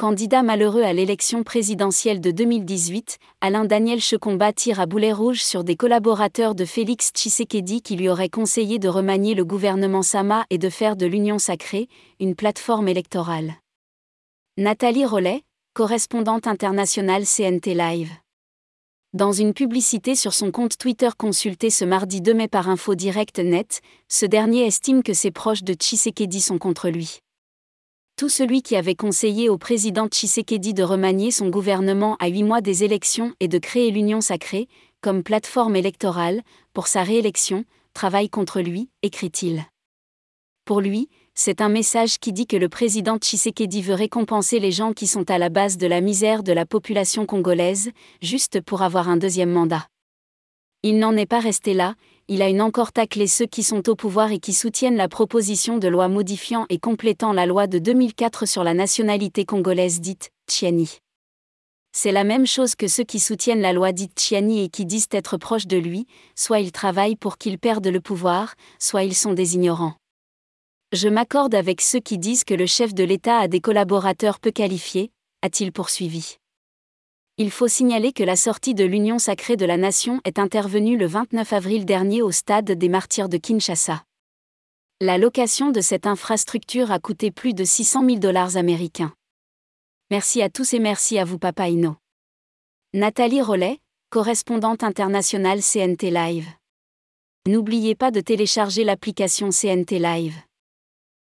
Candidat malheureux à l'élection présidentielle de 2018, Alain Daniel Checomba tire à boulet rouge sur des collaborateurs de Félix Tshisekedi qui lui auraient conseillé de remanier le gouvernement Sama et de faire de l'Union sacrée une plateforme électorale. Nathalie Rollet, correspondante internationale CNT Live. Dans une publicité sur son compte Twitter consulté ce mardi 2 mai par Info Direct Net, ce dernier estime que ses proches de Tshisekedi sont contre lui. Tout celui qui avait conseillé au président Tshisekedi de remanier son gouvernement à 8 mois des élections et de créer l'Union sacrée, comme plateforme électorale, pour sa réélection, travaille contre lui, écrit-il. Pour lui, c'est un message qui dit que le président Tshisekedi veut récompenser les gens qui sont à la base de la misère de la population congolaise, juste pour avoir un deuxième mandat. Il n'en est pas resté là, il a encore taclé ceux qui sont au pouvoir et qui soutiennent la proposition de loi modifiant et complétant la loi de 2004 sur la nationalité congolaise dite Tchiani. C'est la même chose que ceux qui soutiennent la loi dite Tchiani et qui disent être proches de lui, soit ils travaillent pour qu'il perde le pouvoir, soit ils sont des ignorants. Je m'accorde avec ceux qui disent que le chef de l'État a des collaborateurs peu qualifiés, a-t-il poursuivi. Il faut signaler que la sortie de l'Union sacrée de la nation est intervenue le 29 avril dernier au stade des Martyrs de Kinshasa. La location de cette infrastructure a coûté plus de 600 000 $ américains. Merci à tous et merci à vous Papa Ino. Nathalie Rollet, correspondante internationale CNT Live. N'oubliez pas de télécharger l'application CNT Live.